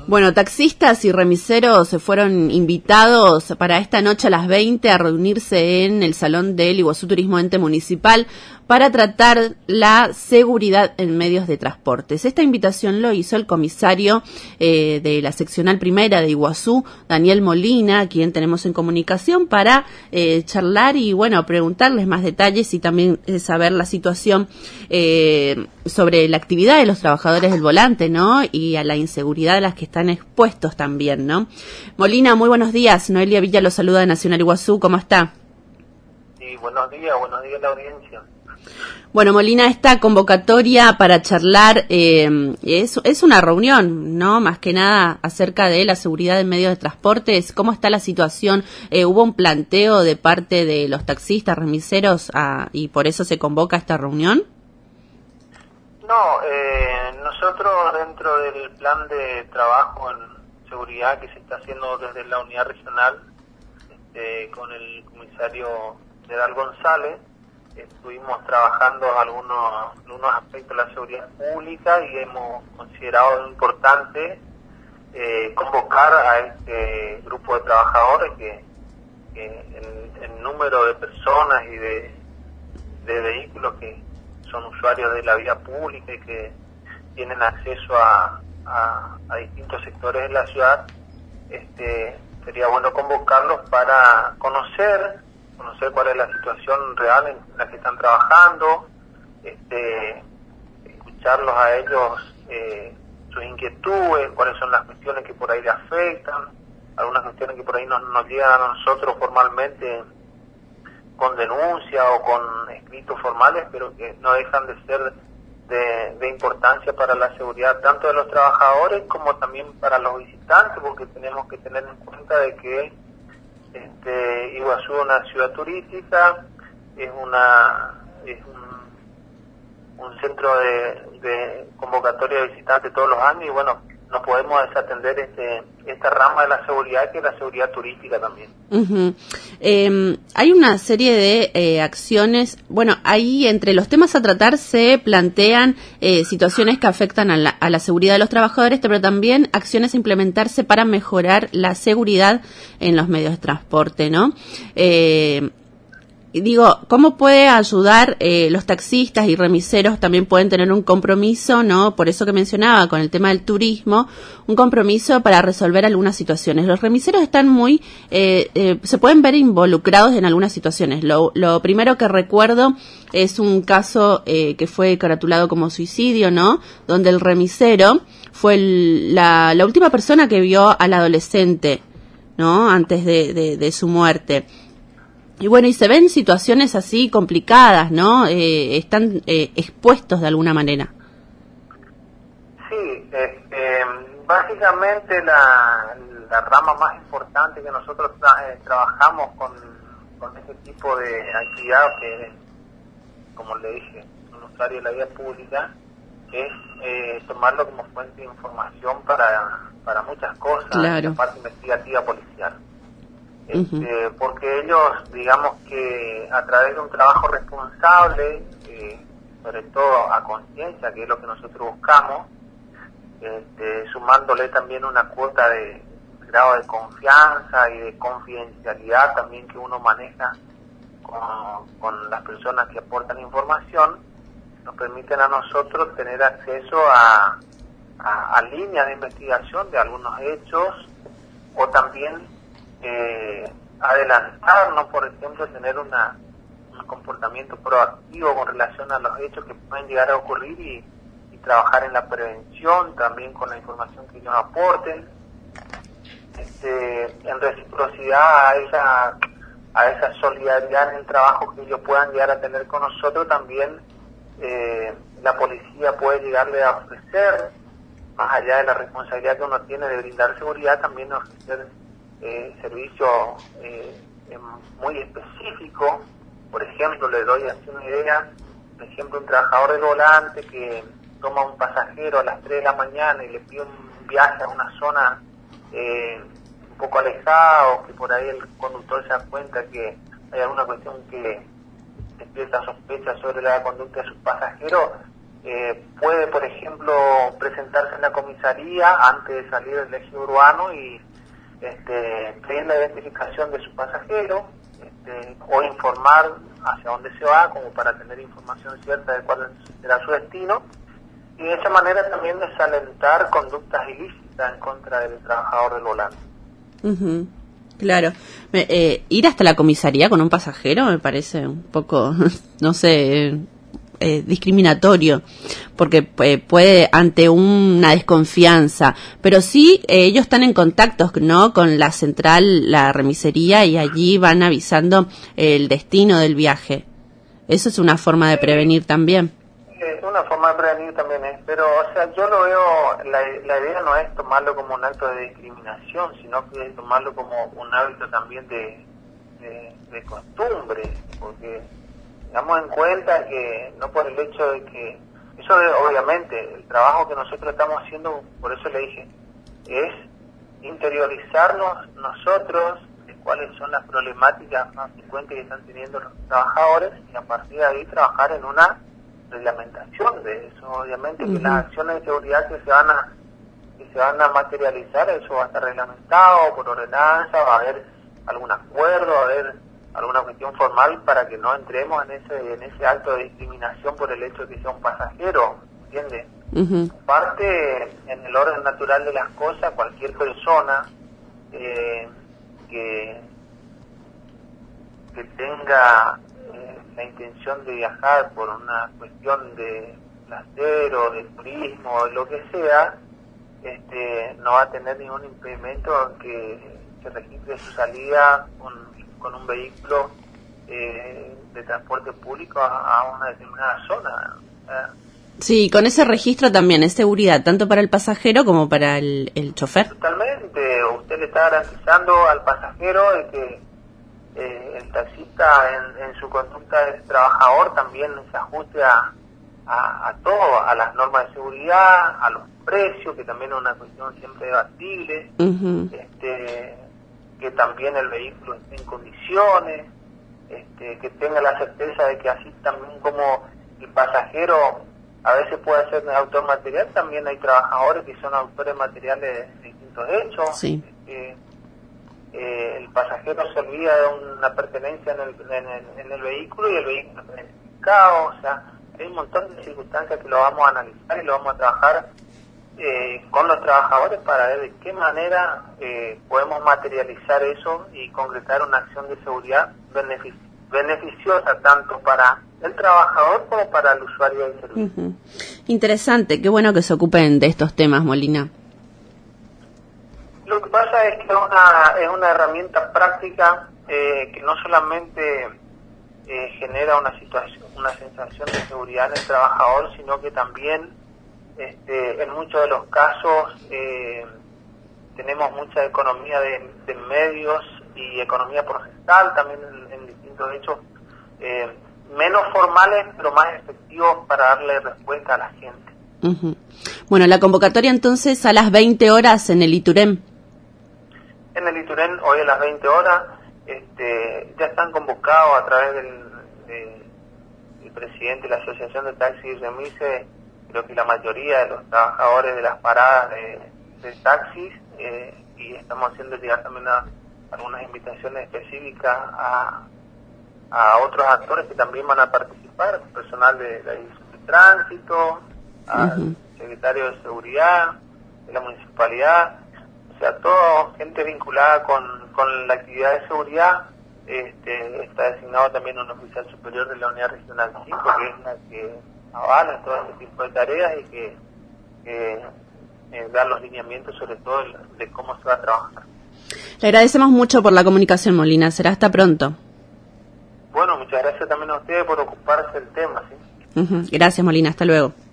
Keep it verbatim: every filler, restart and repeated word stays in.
Bueno, taxistas y remiseros se fueron invitados para esta noche a las veinte a reunirse en el Salón del Iguazú Turismo Ente Municipal para tratar la seguridad en medios de transportes. Esta invitación lo hizo el comisario eh, de la seccional primera de Iguazú, Daniel Molina, a quien tenemos en comunicación para eh, charlar y, bueno, preguntarles más detalles y también eh, saber la situación eh, sobre la actividad de los trabajadores del volante, ¿no? Y a la inseguridad a las que están expuestos también, ¿no? Molina, muy buenos días. Noelia Villa lo saluda de Nacional Iguazú. ¿Cómo está? Sí, buenos días, buenos días a la audiencia. Bueno, Molina, esta convocatoria para charlar eh, es, es una reunión, ¿no? Más que nada acerca de la seguridad en medios de transportes. ¿Cómo está la situación? Eh, ¿Hubo un planteo de parte de los taxistas, remiseros, a, y por eso se convoca esta reunión? No, eh, nosotros dentro del plan de trabajo en seguridad que se está haciendo desde la unidad regional este, con el comisario Gerard González, estuvimos trabajando algunos, algunos aspectos de la seguridad pública y hemos considerado importante eh, convocar a este grupo de trabajadores que, que el, el número de personas y de, de vehículos que son usuarios de la vía pública y que tienen acceso a, a, a distintos sectores de la ciudad, este, sería bueno convocarlos para conocer conocer cuál es la situación real en la que están trabajando, este, escucharlos a ellos, eh, sus inquietudes, cuáles son las cuestiones que por ahí le afectan, algunas cuestiones que por ahí nos, nos llegan a nosotros formalmente con denuncia o con escritos formales, pero que no dejan de ser de, de importancia para la seguridad tanto de los trabajadores como también para los visitantes, porque tenemos que tener en cuenta de que Este, Iguazú es una ciudad turística, es una es un, un centro de, de convocatoria de visitantes todos los años y bueno, no podemos desatender este esta rama de la seguridad que es la seguridad turística también. Uh-huh. Eh, hay una serie de eh, acciones, bueno, ahí entre los temas a tratar se plantean eh, situaciones que afectan a la, a la seguridad de los trabajadores, pero también acciones a implementarse para mejorar la seguridad en los medios de transporte, ¿no? Eh, Digo, ¿cómo puede ayudar eh, los taxistas y remiseros? También pueden tener un compromiso, ¿no? Por eso que mencionaba con el tema del turismo, un compromiso para resolver algunas situaciones. Los remiseros están muy, eh, eh, se pueden ver involucrados en algunas situaciones. Lo, lo primero que recuerdo es un caso eh, que fue caratulado como suicidio, ¿no? Donde el remisero fue el, la, la última persona que vio al adolescente, ¿no? Antes de, de, de su muerte. Y bueno, y se ven situaciones así complicadas, ¿no? Eh, están eh, expuestos de alguna manera. Sí, este, básicamente la, la rama más importante que nosotros tra eh, trabajamos con, con este tipo de actividad, que como le dije, un usuario de la vía pública, es eh, tomarlo como fuente de información para, para muchas cosas, claro. La parte investigativa policial. Este, Uh-huh. Porque ellos, digamos que a través de un trabajo responsable, eh, sobre todo a conciencia, que es lo que nosotros buscamos, este, sumándole también una cuota de grado de confianza y de confidencialidad también que uno maneja con, con las personas que aportan información, nos permiten a nosotros tener acceso a, a, a líneas de investigación de algunos hechos o también Eh, adelantarnos, por ejemplo, tener una, un comportamiento proactivo con relación a los hechos que pueden llegar a ocurrir y, y trabajar en la prevención también con la información que ellos aporten, este, en reciprocidad a esa, a esa solidaridad en el trabajo que ellos puedan llegar a tener con nosotros. También eh, la policía puede llegarle a ofrecer, más allá de la responsabilidad que uno tiene de brindar seguridad, también ofrecer Eh, servicio eh, eh, muy específico. Por ejemplo, le doy así una idea, por ejemplo, un trabajador del volante que toma un pasajero a las tres de la mañana y le pide un viaje a una zona eh, un poco alejada, o que por ahí el conductor se da cuenta que hay alguna cuestión que despierta sospecha sobre la conducta de sus pasajeros, eh, puede, por ejemplo, presentarse en la comisaría antes de salir del eje urbano y este, pedir la identificación de su pasajero, este, o informar hacia dónde se va, como para tener información cierta de cuál será su destino, y de esa manera también desalentar conductas ilícitas en contra del trabajador del volante. Uh-huh. Claro, me, eh, ir hasta la comisaría con un pasajero me parece un poco, no sé, eh, discriminatorio, porque eh, puede ante una desconfianza, pero sí eh, ellos están en contacto, ¿no?, con la central, la remisería, y allí van avisando el destino del viaje. Eso es una forma de prevenir también. Es una forma de prevenir también, ¿eh? Pero, o sea, yo lo veo, la, la idea no es tomarlo como un acto de discriminación, sino que es tomarlo como un hábito también de, de, de costumbre, porque damos en cuenta que, no por el hecho de que, eso de, obviamente, el trabajo que nosotros estamos haciendo, por eso le dije, es interiorizarnos nosotros de cuáles son las problemáticas más frecuentes que están teniendo los trabajadores, y a partir de ahí trabajar en una reglamentación de eso. Obviamente uh-huh. que las acciones de seguridad que se van a que se van a materializar, eso va a estar reglamentado por ordenanza, va a haber algún acuerdo, va a haber alguna cuestión formal para que no entremos en ese en ese acto de discriminación por el hecho de que sea un pasajero, ¿entiende? Uh-huh. Aparte, en el orden natural de las cosas, cualquier persona eh, que que tenga la intención de viajar por una cuestión de placer o de turismo o lo que sea, este, no va a tener ningún impedimento en que se registre su salida con, con un vehículo eh, de transporte público a, a una determinada zona. ¿eh? Sí, con ese registro también es seguridad, tanto para el pasajero como para el, el chofer. Totalmente, usted le está garantizando al pasajero de que Eh, el taxista en, en su conducta de trabajador también se ajuste a, a, a todo, a las normas de seguridad, a los precios, que también es una cuestión siempre debatible, uh-huh. este, que también el vehículo esté en condiciones, este, que tenga la certeza de que así también como el pasajero a veces puede ser autor material, también hay trabajadores que son autores materiales de distintos hechos. Sí. Este, Eh, el pasajero se olvida de una pertenencia en el, en el, en el vehículo y el vehículo está identificado. O sea, hay un montón de circunstancias que lo vamos a analizar y lo vamos a trabajar eh, con los trabajadores para ver de qué manera eh, podemos materializar eso y concretar una acción de seguridad benefic- beneficiosa tanto para el trabajador como para el usuario del servicio. Uh-huh. Interesante, qué bueno que se ocupen de estos temas, Molina. Lo que pasa es que es una, es una herramienta práctica eh, que no solamente eh, genera una situación, una sensación de seguridad en el trabajador, sino que también este, en muchos de los casos eh, tenemos mucha economía de, de medios y economía procesal también en, en distintos hechos eh, menos formales pero más efectivos para darle respuesta a la gente. Uh-huh. Bueno, la convocatoria entonces a las veinte horas en el Iturén. En el Iturén, hoy a las veinte horas, este, ya están convocados a través del, de, del presidente de la Asociación de Taxis y Remises, creo que la mayoría de los trabajadores de las paradas de, de taxis, eh, y estamos haciendo llegar también a, algunas invitaciones específicas a, a otros actores que también van a participar, personal de la Dirección de Tránsito, al uh-huh. secretario de Seguridad de la Municipalidad. O sea, toda gente vinculada con, con la actividad de seguridad. Este, está designado también un oficial superior de la Unidad Regional cinco, que es la que avala todo este tipo de tareas y que, que eh, da los lineamientos sobre todo el, de cómo se va a trabajar. Le agradecemos mucho por la comunicación, Molina. Será hasta pronto. Bueno, muchas gracias también a ustedes por ocuparse del tema, ¿sí? Uh-huh. Gracias, Molina. Hasta luego.